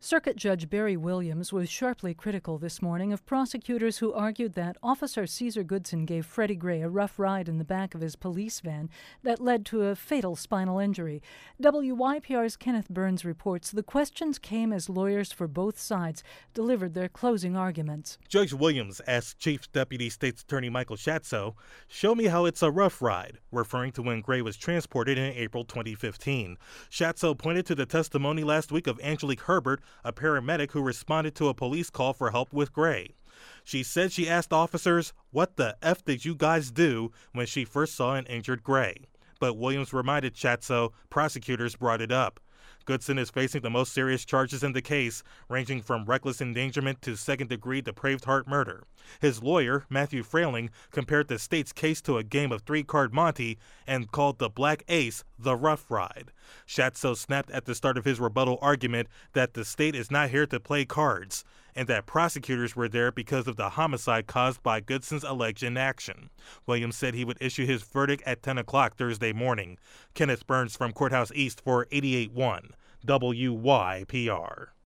Circuit Judge Barry Williams was sharply critical this morning of prosecutors who argued that Officer Caesar Goodson gave Freddie Gray a rough ride in the back of his police van that led to a fatal spinal injury. WYPR's Kenneth Burns reports the questions came as lawyers for both sides delivered their closing arguments. Judge Williams asked Chief Deputy State's Attorney Michael Schatzo, "Show me how it's a rough ride," referring to when Gray was transported in April 2015. Schatzo pointed to the testimony last week of Angelique Herbert, a paramedic who responded to a police call for help with Gray. She said she asked officers, "What the F did you guys do?" when she first saw an injured Gray. But Williams reminded Schatzo prosecutors brought it up. Goodson is facing the most serious charges in the case, ranging from reckless endangerment to second-degree depraved heart murder. His lawyer, Matthew Frailing, compared the state's case to a game of three-card Monte and called the Black Ace the rough ride. Schatzo snapped at the start of his rebuttal argument that the state is not here to play cards, and that prosecutors were there because of the homicide caused by Goodson's alleged inaction. Williams said he would issue his verdict at 10 o'clock Thursday morning. Kenneth Burns from Courthouse East for 88.1 WYPR.